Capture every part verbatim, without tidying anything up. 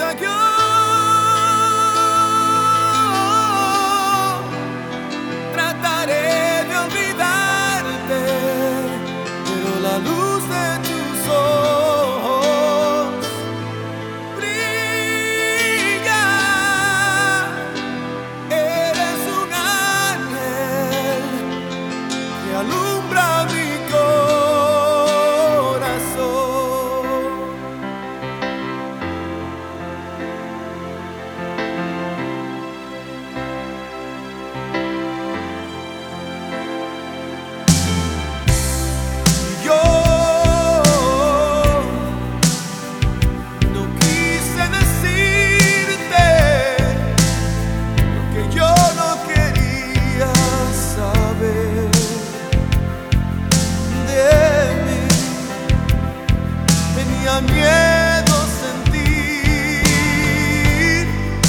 vida yo trataré de olvidarte, pero la luz de tus ojos brilla. Eres un ángel que alumbra mi corazón. Yo no quise decirte lo que yo no quería saber de mí. Tenía miedo sentir,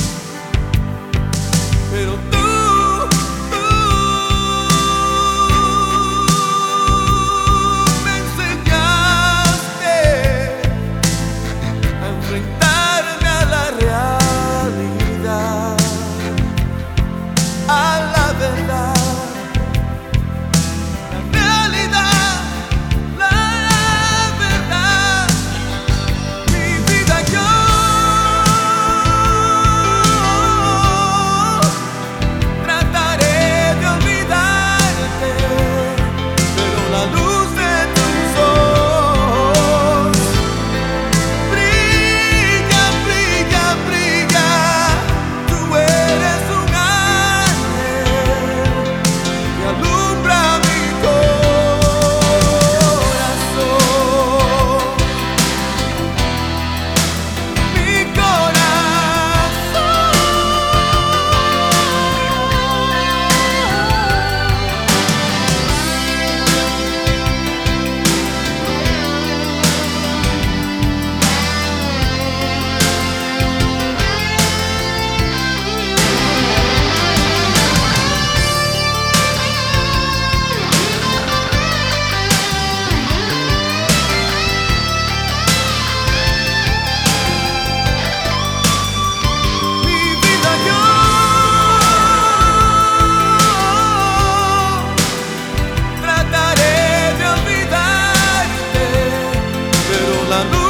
pero tú, tú me enseñaste a enfrentarme a la realidad, a la verdad. La